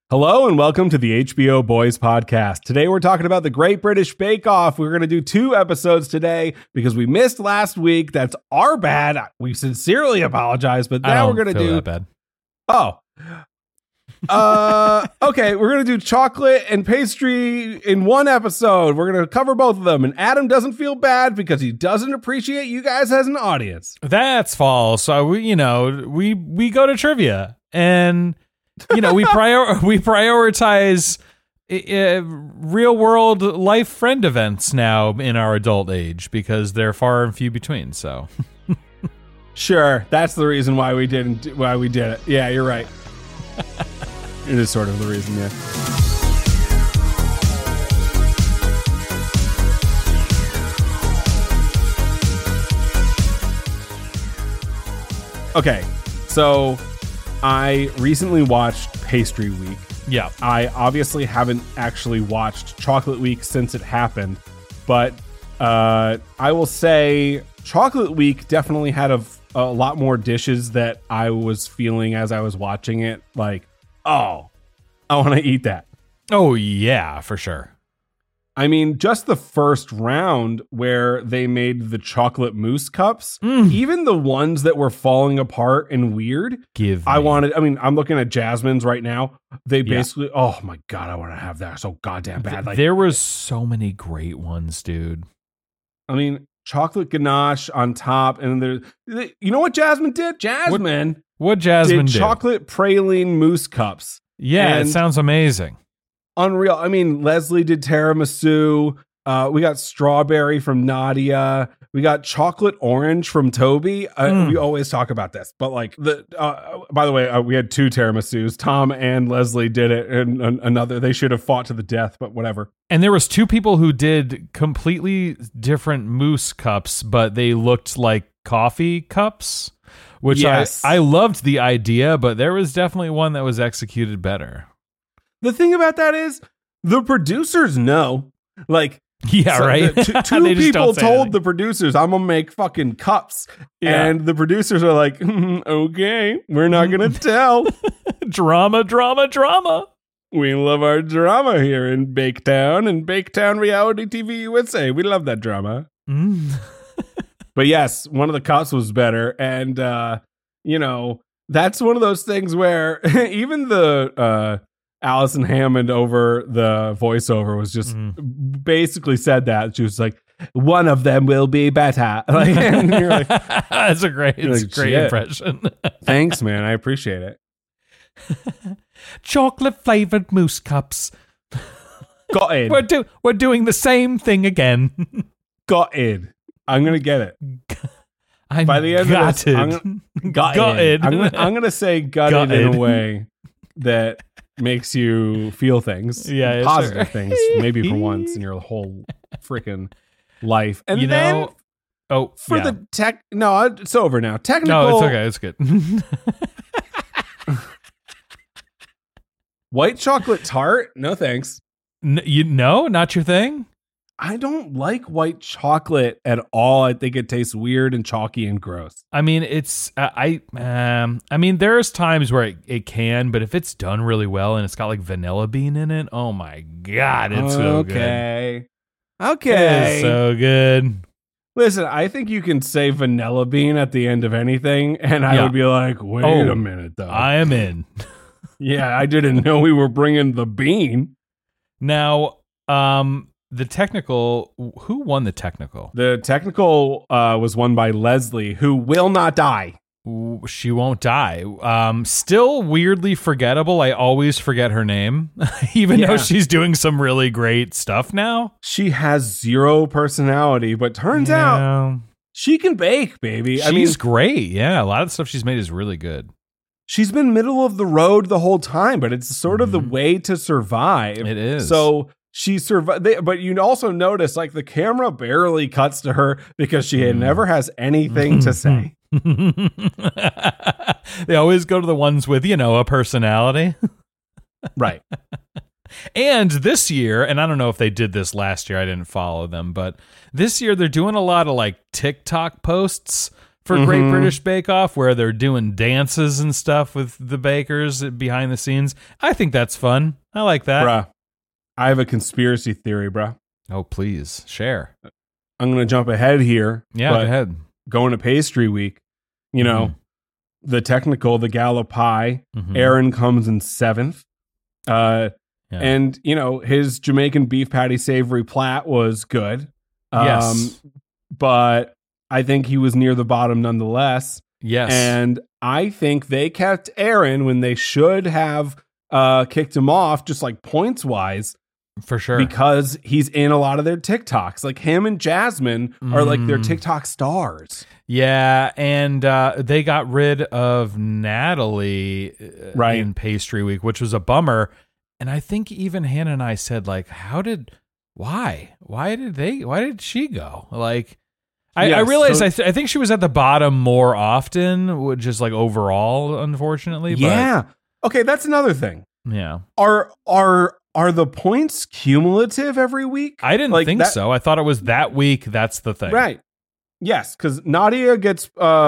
Hello and welcome to the HBO Boys podcast. Today we're talking about the Great British Bake Off. We're going to do 2 episodes today because we missed last week. That's our bad. We sincerely apologize, but now we're going to do... that bad. Oh. Okay, we're going to do chocolate and pastry in one episode. We're going to cover both of them. And Adam doesn't feel bad because he doesn't appreciate you guys as an audience. That's false. We go to trivia and... we prioritize real world life friend events now in our adult age because they're far and few between. So, sure, that's the reason why we did it. Yeah, you're right. It is sort of the reason. Yeah. Okay, so I recently watched Pastry Week. Yeah. I obviously haven't actually watched Chocolate Week since it happened, but I will say Chocolate Week definitely had a lot more dishes that I was feeling as I was watching it. Like, oh, I want to eat that. Oh, yeah, for sure. I mean, just the first round where they made the chocolate mousse cups, even the ones that were falling apart and weird. I'm looking at Jasmine's right now. They basically, oh my God, I want to have that so goddamn bad. Like, there was so many great ones, dude. I mean, chocolate ganache on top. And you know what Jasmine did? What Jasmine did? Chocolate praline mousse cups. Yeah, it sounds amazing. Unreal. I mean, Leslie did tiramisu. We got strawberry from Nadia. We got chocolate orange from Toby. We always talk about this, but like by the way, we had 2 tiramisus. Tom and Leslie did it, and another. They should have fought to the death, but whatever. And there was 2 people who did completely different mousse cups, but they looked like coffee cups, which yes. I loved the idea, but there was definitely one that was executed better. The thing about that is the producers know. Like, yeah, so right. 2 people told the producers, I'm gonna make fucking cups. Yeah. And the producers are like, okay, we're not gonna tell. Drama. We love our drama here in Baketown and Baketown Reality TV USA. We love that drama. But yes, one of the cups was better. And, that's one of those things where even the Allison Hammond over the voiceover was just basically said that. She was like, one of them will be better. Like, and you're like, that's a great impression. Thanks, man. I appreciate it. Chocolate flavored mousse cups. Got it. We're doing the same thing again. Got it. I'm going to get it. By the end gutted. of this, gutted. I'm going to say gutted in a way that makes you feel things, positive things, maybe for once in your whole freaking life. And the tech, no, it's over now. Technical, no, it's okay, it's good. White chocolate tart, no thanks. Not your thing. I don't like white chocolate at all. I think it tastes weird and chalky and gross. I mean, there's times where it can, but if it's done really well and it's got like vanilla bean in it, oh my God, it's so good. Okay. It's so good. Listen, I think you can say vanilla bean at the end of anything, and I would be like, wait a minute, though. I am in. Yeah, I didn't know we were bringing the bean. Now, the technical, who won the technical? The technical was won by Leslie, who will not die. She won't die. Still weirdly forgettable. I always forget her name, even though she's doing some really great stuff now. She has 0 personality, but turns out she can bake, baby. She's great. Yeah, a lot of the stuff she's made is really good. She's been middle of the road the whole time, but it's sort of the way to survive. It is. So she survived, but you also notice like the camera barely cuts to her because she never has anything to say. They always go to the ones with, a personality. Right. And this year, and I don't know if they did this last year, I didn't follow them, but this year they're doing a lot of like TikTok posts for Great British Bake Off, where they're doing dances and stuff with the bakers behind the scenes. I think that's fun. I like that. Bruh, I have a conspiracy theory, bruh. Oh, please share. I'm going to jump ahead here. Yeah, go ahead. Going to pastry week, you know, the technical, the gala pie, Aaron comes in 7th. And, you know, his Jamaican beef patty savory plat was good. Yes. But I think he was near the bottom nonetheless. Yes. And I think they kept Aaron when they should have kicked him off, just like points wise. For sure. Because he's in a lot of their TikToks. Like him and Jasmine are like their TikTok stars. Yeah, and they got rid of Natalie in pastry week, which was a bummer. And I think even Hannah and I said, like, why did she go? Like, I realized I think she was at the bottom more often, just like overall, unfortunately. Yeah. But, okay, that's another thing. Yeah. Are the points cumulative every week? I didn't think so. I thought it was that week. That's the thing. Right. Yes, because Nadia gets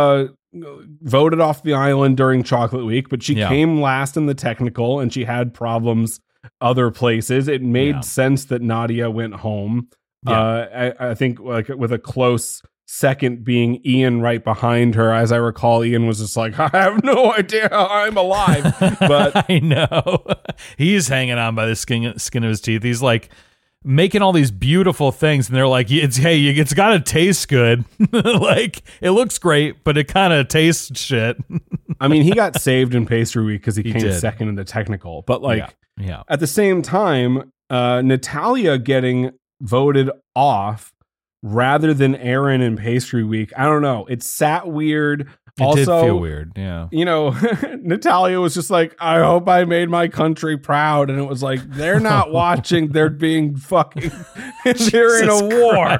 voted off the island during Chocolate Week, but she came last in the technical and she had problems other places. It made sense that Nadia went home. Yeah. I think like with a close second being Ian right behind her. As I recall, Ian was just like, I have no idea how I'm alive. But I know. He's hanging on by the skin of his teeth. He's like making all these beautiful things, and they're like, it's got to taste good. Like, it looks great, but it kind of tastes shit. I mean, he got saved in pastry week because he came second in the technical. But like, at the same time, Natalia getting voted off rather than Aaron in pastry week. I don't know. It sat weird. It did feel weird, yeah. You know, Natalia was just like, I hope I made my country proud. And it was like, they're not watching. They're being fucking, they're in a war.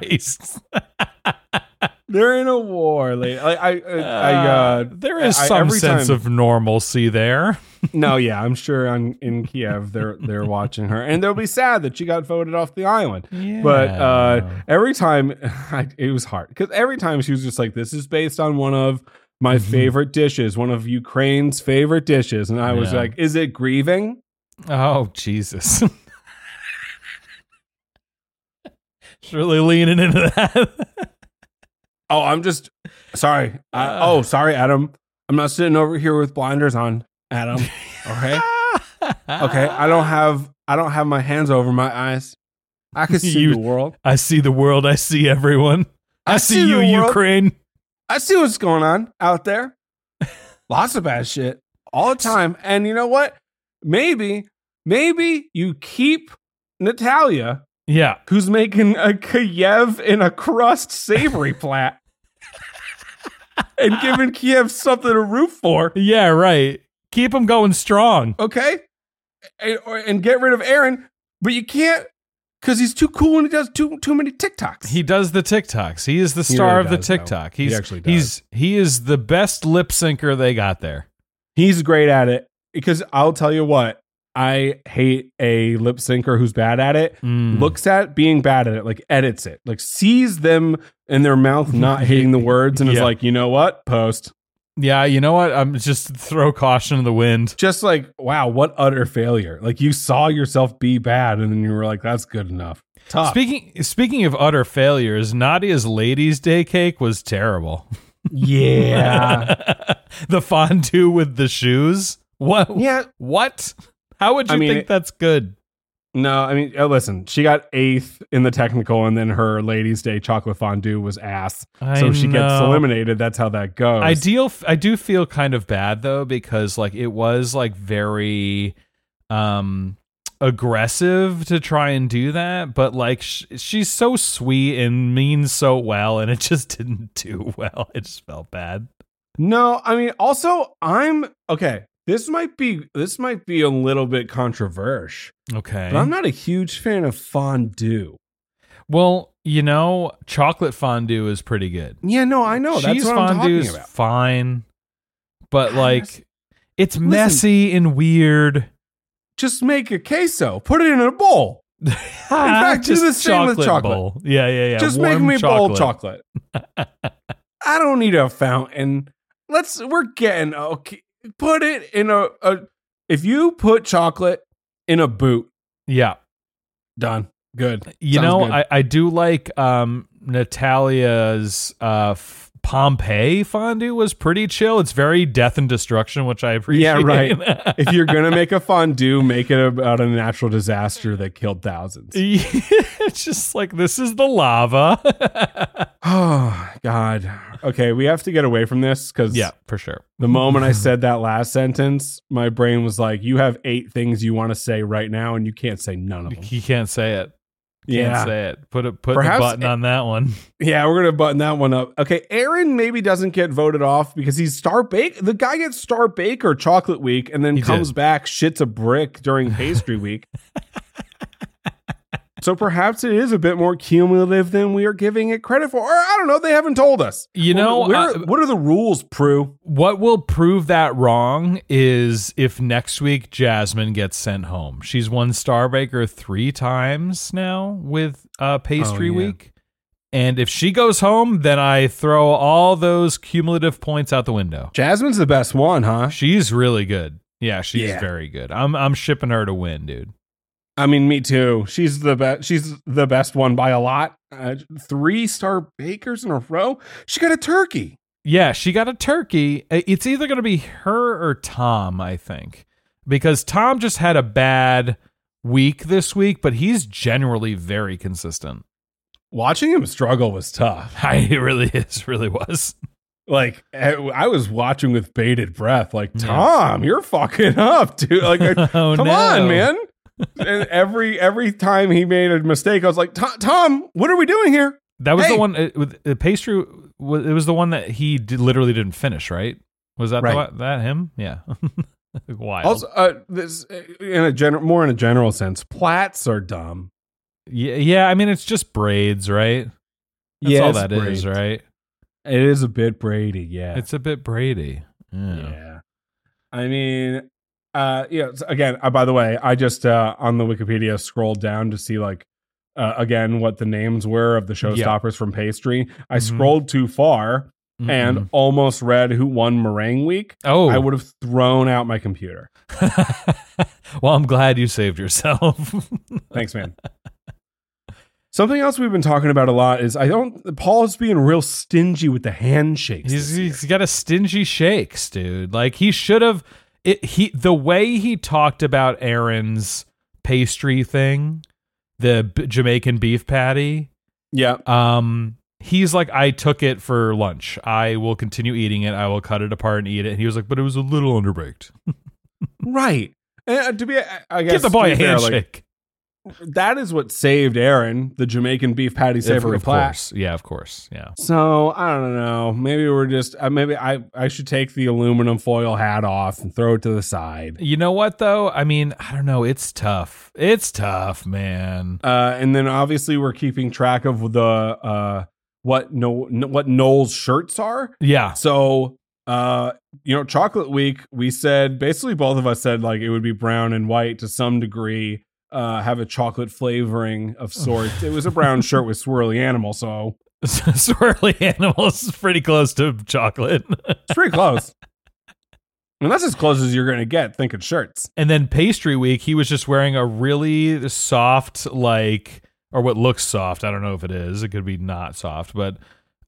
They're in a war. There is some sense of normalcy there. No, yeah, I'm sure in Kiev they're watching her, and they'll be sad that she got voted off the island. Yeah. But every time, it was hard because every time she was just like, "This is based on one of my favorite dishes, one of Ukraine's favorite dishes," and I was like, "Is it grieving?" Oh Jesus! She's really leaning into that. Oh, I'm just sorry. Sorry, Adam. I'm not sitting over here with blinders on, Adam. Okay. Okay. I don't have my hands over my eyes. I can see the world. I see the world. I see everyone. I see you, Ukraine. I see what's going on out there. Lots of bad shit all the time. And you know what? Maybe you keep Natalia. Yeah. Who's making a Kiev in a crust savory plat and giving Kiev something to root for. Yeah, right. Keep him going strong. Okay. And get rid of Aaron, but you can't because he's too cool and he does too many TikToks. He does the TikToks. He is the star of the TikTok. He actually does. He is the best lip syncer they got there. He's great at it because I'll tell you what. I hate a lip syncer who's bad at it, looks at being bad at it, like edits it, like sees them in their mouth not hitting the words and is like, you know what? Post. Yeah, you know what? I'm just throw caution to the wind. Just like, wow, what utter failure. Like you saw yourself be bad and then you were like, that's good enough. Tough. Speaking of utter failures, Nadia's Ladies' Day cake was terrible. Yeah. The fondue with the shoes. What? Yeah. What? How would you think that's good? No, I mean, listen, she got 8th in the technical, and then her Ladies' Day chocolate fondue was ass. So she gets eliminated. That's how that goes. I do feel kind of bad, though, because like it was like very aggressive to try and do that. But like she's so sweet and means so well, and it just didn't do well. It just felt bad. No, I mean, also, okay. This might be a little bit controversial. Okay. But I'm not a huge fan of fondue. Well, you know, chocolate fondue is pretty good. Yeah, no, I know. That's what I'm talking about. Fine. But like it's messy and weird. Just make a queso. Put it in a bowl. In fact, do the same with chocolate. Bowl. Yeah. Just warm make me bowl chocolate. I don't need a fountain. We're getting okay. Put it in if you put chocolate in a boot. Yeah. Done. Good. You Sounds know, good. I do like Natalia's Pompeii fondue was pretty chill. It's very death and destruction, which I appreciate. Yeah, right. If you're going to make a fondue, make it about a natural disaster that killed thousands. It's just like, this is the lava. Oh, God. Okay, we have to get away from this because for sure. The moment I said that last sentence, my brain was like, you have 8 things you want to say right now, and you can't say none of them. You can't say it. Can't say it. Put Perhaps the button on that one. Yeah, we're gonna button that one up. Okay, Aaron maybe doesn't get voted off because he's Star Bake. The guy gets Star Baker Chocolate Week and then comes back, shits a brick during Pastry Week. So perhaps it is a bit more cumulative than we are giving it credit for. Or I don't know. They haven't told us. You know, what are the rules, Prue? What will prove that wrong is if next week Jasmine gets sent home. She's won Star Baker 3 times now with Pastry Week. And if she goes home, then I throw all those cumulative points out the window. Jasmine's the best one, huh? She's really good. Yeah, she's very good. I'm shipping her to win, dude. I mean, me too. She's the best. She's the best one by a lot. 3 Star Bakers in a row. She got a turkey. Yeah, she got a turkey. It's either going to be her or Tom, I think, because Tom just had a bad week this week, but he's generally very consistent. Watching him struggle was tough. It really was. Like, I was watching with bated breath. Like, Tom, you're fucking up, dude. Like, come on, man. And every time he made a mistake, I was like, Tom, what are we doing here? That was the one with the pastry. It was the one that he literally didn't finish, right? Was that that him? Yeah. Wild. Also, this more in a general sense, plaits are dumb. Yeah. I mean, it's just braids, right? That's all that is, right? It is a bit Brady. Yeah, it's a bit Brady. Yeah. I mean. Again, by the way, I just on the Wikipedia scrolled down to see again what the names were of the showstoppers from Pastry. I scrolled too far and almost read who won Meringue Week. Oh, I would have thrown out my computer. Well, I'm glad you saved yourself. Thanks, man. Something else we've been talking about a lot is Paul's being real stingy with the handshakes. He's got a stingy shakes, dude. Like he should have. The way he talked about Aaron's pastry thing, the Jamaican beef patty. Yeah. He's like, I took it for lunch. I will continue eating it. I will cut it apart and eat it. And he was like, but it was a little underbaked. Right. And I guess give the boy a handshake. That is what saved Aaron, the Jamaican beef patty savory plat. Yeah, of course. Yeah. So I don't know. Maybe we're just maybe I should take the aluminum foil hat off and throw it to the side. You know what though? I mean, I don't know. It's tough. It's tough, man. And then obviously we're keeping track of the what Noel's shirts are. Yeah. So Chocolate Week, we said basically both of us said like it would be brown and white to some degree. Have a chocolate flavoring of sorts. It was a brown shirt with swirly animal, so swirly animals is pretty close to chocolate. It's pretty close. And that's as close as you're going to get thinking shirts. And then Pastry Week, he was just wearing a really soft, or what looks soft. I don't know if it is. It could be not soft, but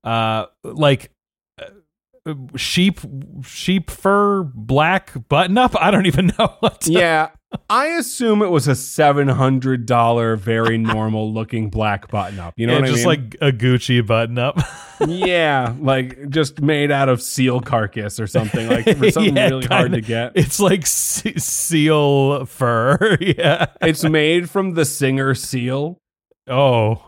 sheep fur black button up. I don't even know what. Yeah. I assume it was a $700 very normal looking black button up. You know what I mean? Just like a Gucci button up. Yeah, like just made out of seal carcass or something. Like for something really hard to get. It's like seal fur. Yeah, it's made from the singer Seal. Oh.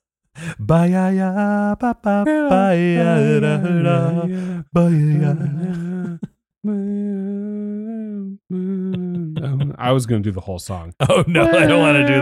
I was going to do the whole song. Oh, no, I don't want to do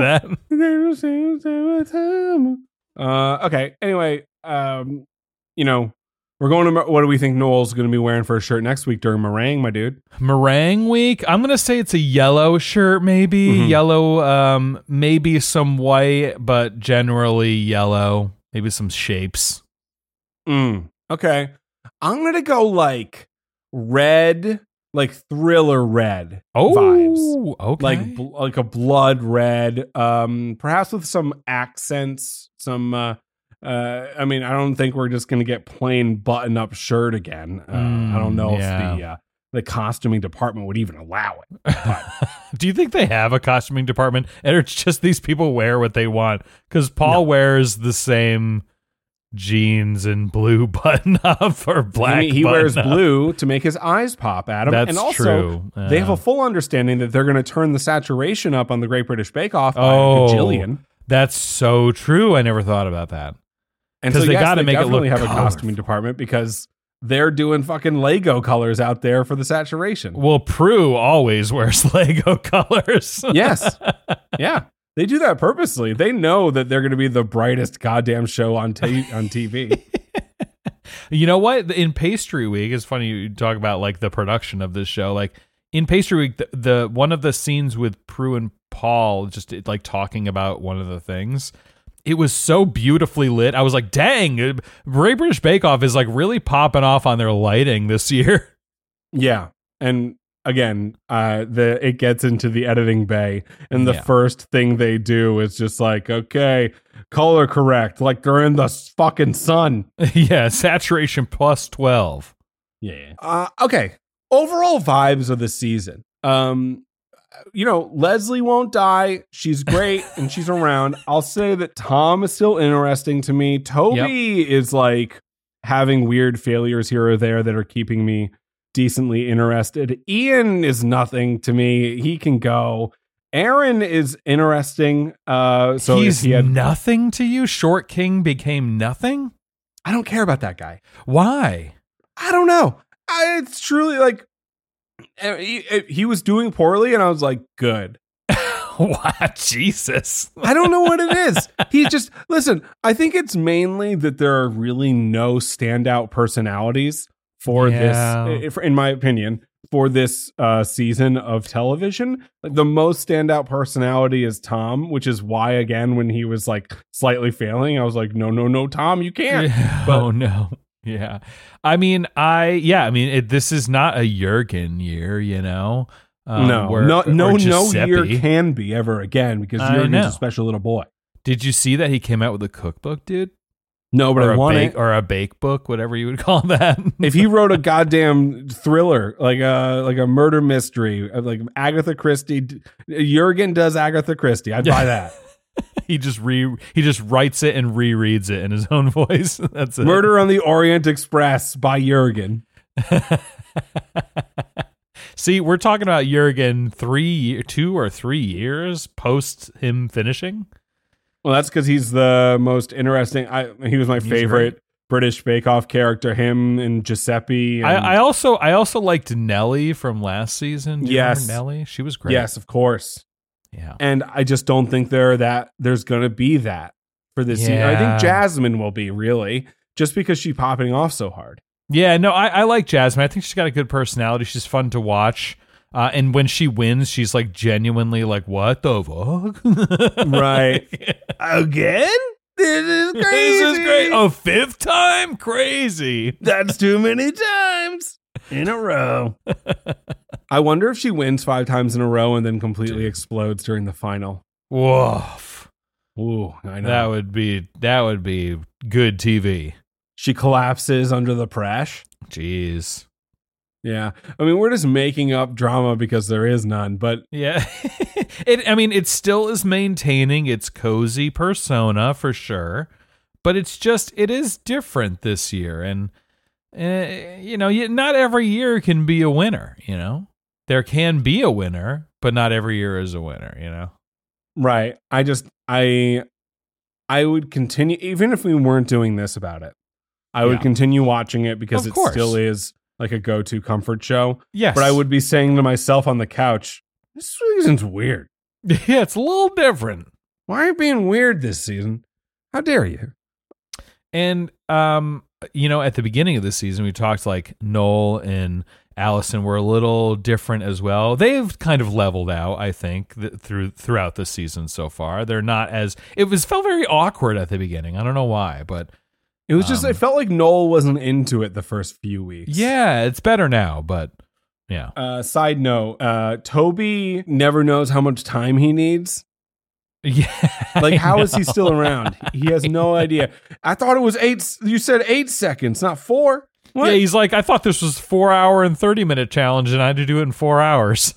that. Okay. Anyway, we're going to, what do we think Noel's going to be wearing for a shirt next week during Meringue, my dude? Meringue Week? I'm going to say it's a yellow shirt, maybe. Mm-hmm. Yellow, maybe some white, but generally yellow. Maybe some shapes. Okay. I'm going to go like red, like thriller red vibes. Okay. Like a blood red, perhaps with some accents, some, I mean, I don't think we're just going to get plain button up shirt again. I don't know if the costuming department would even allow it. But. Do you think they have a costuming department, or it's just these people wear what they want? Because Paul wears the same jeans and blue button up or black. He wears blue to make his eyes pop, Adam. That's and also, true. They have a full understanding that they're going to turn the saturation up on the Great British Bake Off by a gajillion. That's so true. I never thought about that. And so they got to make it look have colorful. A costuming department because they're doing fucking Lego colors out there for the saturation. Well, Prue always wears Lego colors. Yes. Yeah. They do that purposely. They know that they're going to be the brightest goddamn show on TV. You know what? In Pastry Week, it's funny you talk about like the production of this show. Like in Pastry Week, the one of the scenes with Prue and Paul just like talking about one of the things, it was so beautifully lit. I was like, dang, Great British Bake Off is like really popping off on their lighting this year. Yeah. And again, it gets into the editing bay, and the first thing they do is just like, okay, color correct, like they're in the fucking sun. Yeah, saturation plus 12. Yeah. Okay. Overall vibes of the season. Leslie won't die. She's great and she's around. I'll say that Tom is still interesting to me. Toby is like having weird failures here or there that are keeping me decently interested. Ian is nothing to me. He can go. Aaron is interesting. So he's nothing to you? Short King became nothing? I don't care about that guy. Why? I don't know. It's truly like he was doing poorly, and I was like, good. What? Jesus. I don't know what it is. He just, listen, I think it's mainly that there are really no standout personalities for this, in my opinion, for this season of television. Like, the most standout personality is Tom, which is why, again, when he was like slightly failing, I was like, no, Tom, you can't. But, oh, no. Yeah. I mean, this is not a Jurgen year, you know? No year can be ever again, because Jurgen's a special little boy. Did you see that he came out with a cookbook, dude? No, but I want it. Or a bake book, whatever you would call that. If he wrote a goddamn thriller, like a murder mystery, like Agatha Christie, Jurgen does Agatha Christie, I'd buy that. He just writes it and rereads it in his own voice. That's it. Murder on the Orient Express by Jurgen. See, we're talking about Jurgen 2 or 3 years post him finishing. Well, that's because he's the most interesting. He was my favorite British Bake Off character. Him and Giuseppe. And I also liked Nellie from last season. Do you remember Nellie? She was great. Yes, of course. Yeah. And I just don't think there's going to be that for this season. I think Jasmine will be, really, just because she's popping off so hard. Yeah, no, I like Jasmine. I think she's got a good personality. She's fun to watch. And when she wins, she's like genuinely like, what the fuck? Right. Again? This is crazy. This is great. A 5th time? Crazy. That's too many times in a row. I wonder if she wins 5 times in a row and then completely explodes during the final. Woof. Ooh, I know. That would be good TV. She collapses under the press. Jeez. Yeah. I mean, we're just making up drama because there is none, but yeah. It still is maintaining its cozy persona for sure, but it is different this year. And, not every year can be a winner, you know? There can be a winner, but not every year is a winner, you know? Right. I would continue, even if we weren't doing this about it, I would continue watching it because it still is like a go-to comfort show. Yes. But I would be saying to myself on the couch, this season's weird. Yeah, it's a little different. Why are you being weird this season? How dare you? And, at the beginning of the season, we talked like Noel and Allison were a little different as well. They've kind of leveled out, I think, throughout the season so far. They're not felt very awkward at the beginning. I don't know why, but It was it felt like Noel wasn't into it the first few weeks. Yeah, it's better now, but yeah. Side note, Toby never knows how much time he needs. Yeah. Like, how is he still around? He has no idea. I thought it was 8. You said 8 seconds, not 4. What? Yeah, he's like, I thought this was 4 hour and 30-minute challenge, and I had to do it in 4 hours.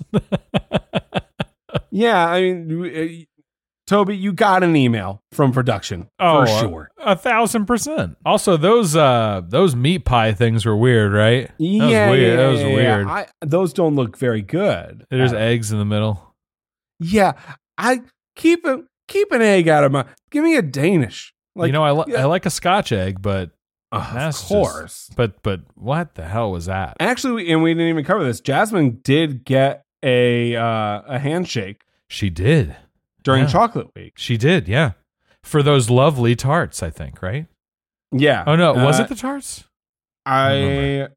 Yeah, I mean, Toby, you got an email from production for sure. 1,000%. Also, those meat pie things were weird, right? That was weird. Those don't look very good. There's eggs in the middle. Yeah, I keep an egg out of my. Give me a Danish. Like, I like a Scotch egg, but of course. But what the hell was that? Actually, and we didn't even cover this. Jasmine did get a handshake. She did during Chocolate Week. She did, yeah, for those lovely tarts, I think, right? Yeah. Oh no, was it the tarts? I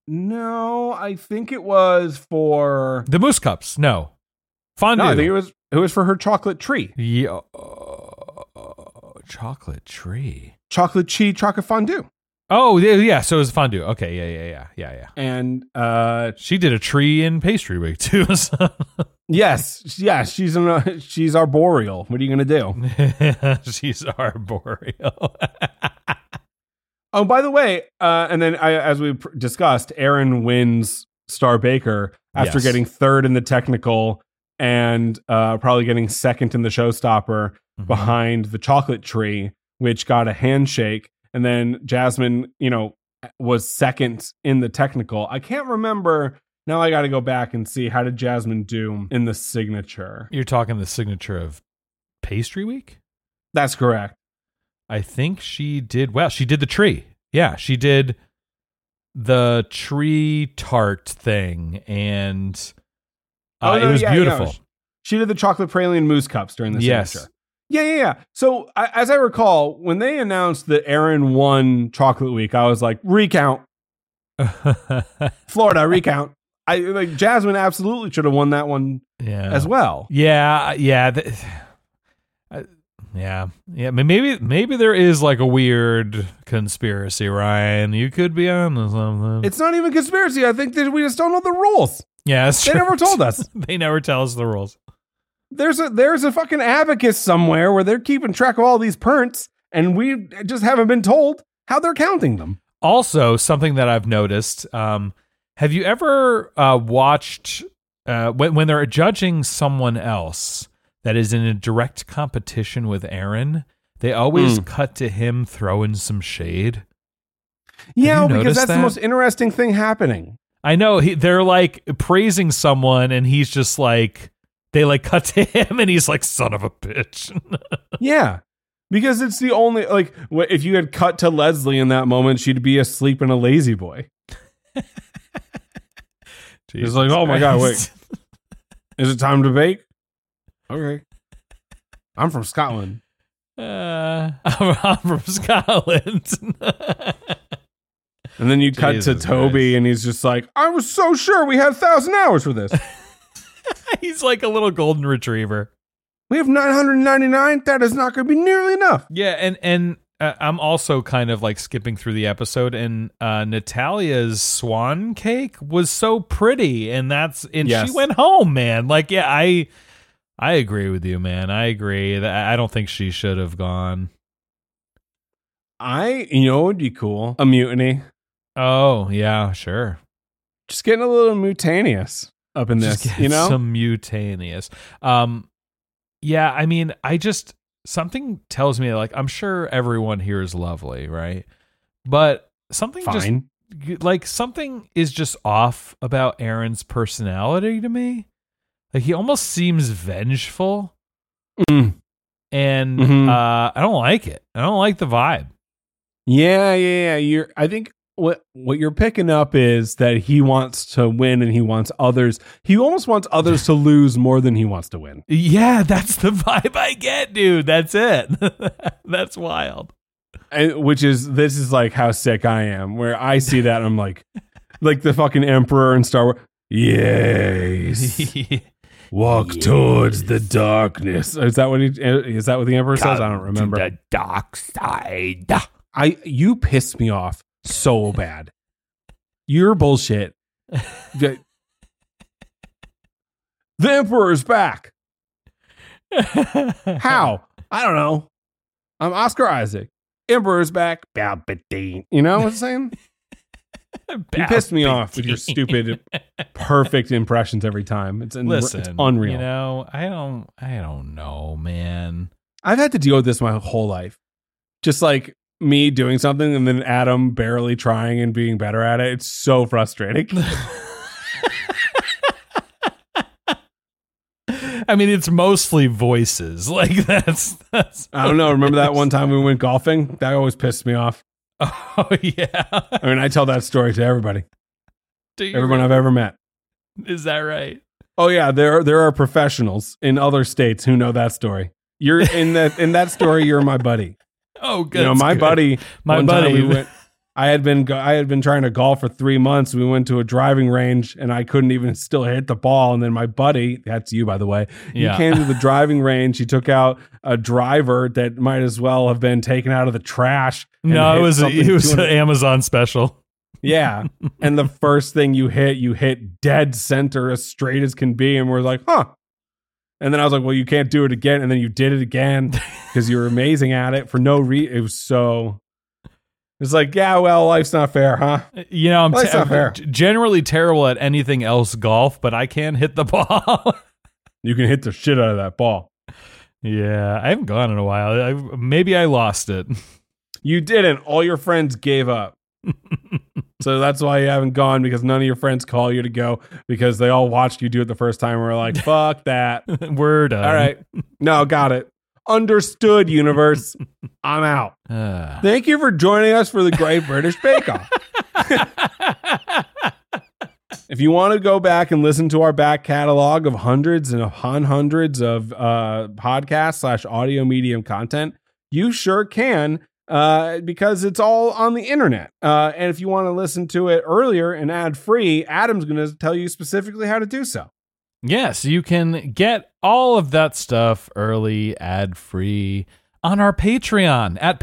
think it was for the mousse cups. No, fondue. No, I think it was for her chocolate tree. Yeah, chocolate tree, chocolate fondue. Oh yeah, so it was fondue. Okay, yeah. And she did a tree in pastry week too. So. Yes, she's arboreal. What are you gonna do? She's arboreal. Oh, by the way, and then as we discussed, Aaron wins Star Baker after getting third in the technical and probably getting second in the showstopper behind the chocolate tree, which got a handshake. And then Jasmine, was second in the technical. I can't remember. Now I got to go back and see, how did Jasmine do in the signature? You're talking the signature of Pastry Week? That's correct. I think she did well. She did the tree. Yeah, she did the tree tart thing, and it was beautiful. Yeah. She did the chocolate praline mousse cups during the signature. Yeah. So as I recall, when they announced that Aaron won Chocolate Week, I was like, recount. Florida, recount. Jasmine absolutely should have won that one as well. Yeah. Maybe there is like a weird conspiracy, Ryan. You could be on to something. It's not even conspiracy. I think that we just don't know the rules. Yeah, that's true. They never told us. They never tell us the rules. There's a fucking abacus somewhere where they're keeping track of all these perns, and we just haven't been told how they're counting them. Also, something that I've noticed, have you ever watched when they're judging someone else that is in a direct competition with Aaron, they always cut to him throwing some shade? Yeah, because that's the most interesting thing happening. I know, they're like praising someone, and he's just like, they like cut to him, and he's like, son of a bitch. Yeah. Because it's the only, like, if you had cut to Leslie in that moment, she'd be asleep in a lazy boy. It's like, oh my God, wait. Is it time to bake? Okay. I'm from Scotland. I'm from Scotland. And then you cut to Toby, and he's just like, I was so sure we had 1,000 hours for this. He's like a little golden retriever. We have 999. That is not going to be nearly enough. Yeah, and I'm also kind of like skipping through the episode, and Natalia's swan cake was so pretty, and she went home, man. Like, yeah, I agree with you, man. I agree. I don't think she should have gone. What would be cool? A mutiny. Oh, yeah, sure. Just getting a little mutaneous up in this, some mutaneous. Yeah, I mean, something tells me, like, I'm sure everyone here is lovely, right? But something something is just off about Aaron's personality to me. Like, he almost seems vengeful. And I don't like it. I don't like the vibe. Yeah. I think what you're picking up is that he wants to win, and he almost wants others to lose more than he wants to win. Yeah, that's the vibe I get, dude. That's it. That's wild. This is like how sick I am, where I see that and I'm like the fucking Emperor in Star Wars. Yes. Walk towards the darkness. Is that what the Emperor says? I don't remember. To the dark side. You pissed me off so bad. You're bullshit. The Emperor's back. How? I don't know. I'm Oscar Isaac. Emperor's back. Palpatine. You know what I'm saying? You pissed me off with your stupid, perfect impressions every time. It's unreal. You know, I don't know, man. I've had to deal with this my whole life. Just like me doing something and then Adam barely trying and being better at it. It's so frustrating. I mean, it's mostly voices. Like that's. I don't know. Remember that one time we went golfing? That always pissed me off. Oh yeah. I mean, I tell that story to everybody. Everyone I've ever met. Is that right? Oh yeah, there are professionals in other states who know that story. You're in that story. You're my buddy. Oh, good. You know, my buddy. My buddy. I had been trying to golf for 3 months. We went to a driving range and I couldn't even still hit the ball. And then my buddy, that's you, by the way, he came to the driving range. He took out a driver that might as well have been taken out of the trash. No, it was an Amazon special. Yeah. And the first thing you hit dead center as straight as can be. And we're like, huh. And then I was like, well, you can't do it again. And then you did it again because you were amazing at it for no reason. It was so... It's like, yeah, well, life's not fair, huh? You know, I'm generally terrible at anything else golf, but I can hit the ball. You can hit the shit out of that ball. Yeah, I haven't gone in a while. Maybe I lost it. You didn't. All your friends gave up. So that's why you haven't gone, because none of your friends call you to go because they all watched you do it the first time and were like, fuck that. We're done. All right. No, got it. Understood, universe. I'm out. Thank you for joining us for the Great British Bake Off. If you want to go back and listen to our back catalog of hundreds and hundreds of podcast / audio medium content, you sure can, because it's all on the internet. And if you want to listen to it earlier and ad free, Adam's going to tell you specifically how to do so. Yes, you can get all of that stuff early, ad-free on our Patreon at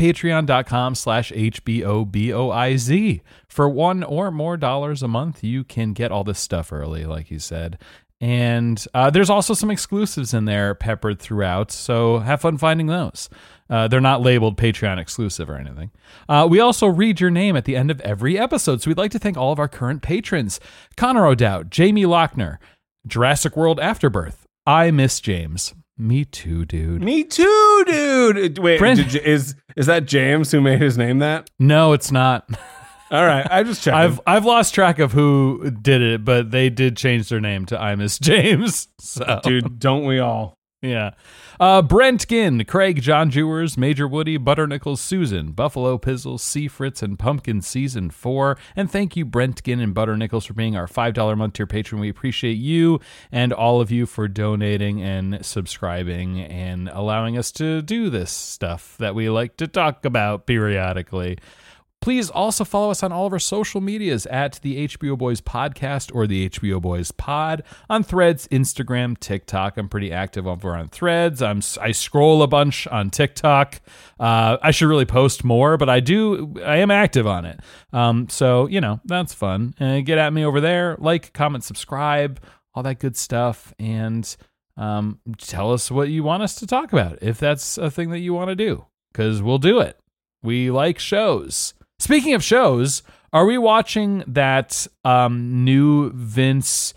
patreon.com/HBOBOIZ. For $1 or more a month, you can get all this stuff early, like you said. And there's also some exclusives in there peppered throughout, so have fun finding those. They're not labeled Patreon exclusive or anything. We also read your name at the end of every episode, so we'd like to thank all of our current patrons. Connor O'Dowd, Jamie Lochner, Jurassic World Afterbirth, I Miss James. Me too, dude. Me too, dude. Wait, is that James who made his name that? No, it's not. All right, I just checked. I've lost track of who did it, but they did change their name to I Miss James. So. Dude, don't we all? Yeah. Brent Ginn, Craig, John Jewers, Major Woody, Butternickles, Susan, Buffalo Pizzle, Sea Fritz, and Pumpkin Season 4. And thank you, Brent Ginn and Butternickles, for being our $5 a month tier patron. We appreciate you and all of you for donating and subscribing and allowing us to do this stuff that we like to talk about periodically. Please also follow us on all of our social medias at the HBO Boys Podcast or the HBO Boys Pod on Threads, Instagram, TikTok. I'm pretty active over on Threads. I scroll a bunch on TikTok. I should really post more, but I am active on it. So, that's fun. Get at me over there. Like, comment, subscribe, all that good stuff. And tell us what you want us to talk about if that's a thing that you want to do, because we'll do it. We like shows. Speaking of shows, are we watching that new Vince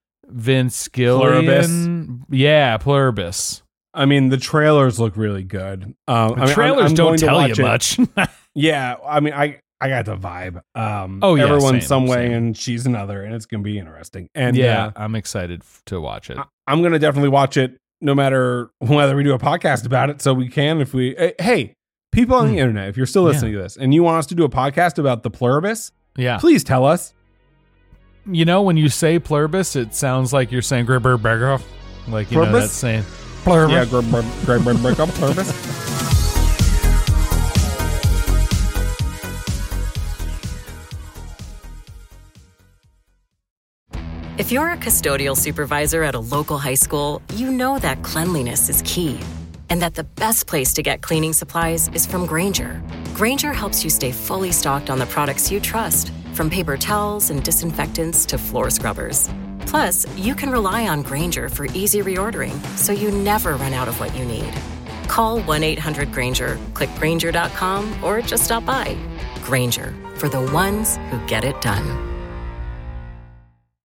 Gilligan? Pluribus? Yeah, Pluribus. I mean, the trailers look really good. Trailers don't tell you much. Yeah, I mean, I got the vibe. same, Everyone's some way and she's another, and it's going to be interesting. And yeah, I'm excited to watch it. I'm going to definitely watch it no matter whether we do a podcast about it, so we can if we... Hey, people on the internet, if you're still listening to this and you want us to do a podcast about the Pluribus, please tell us. When you say Pluribus, it sounds like you're saying Gribber. Like, that's saying Pluribus. Yeah, Gribber, Pluribus. If you're a custodial supervisor at a local high school, you know that cleanliness is key. And that the best place to get cleaning supplies is from Grainger, Grainger helps you stay fully stocked on the products you trust, from paper towels and disinfectants to floor scrubbers. Plus, you can rely on Grainger for easy reordering, so you never run out of what you need. Call 1-800-GRAINGER, click Grainger.com, or just stop by. Grainger, for the ones who get it done.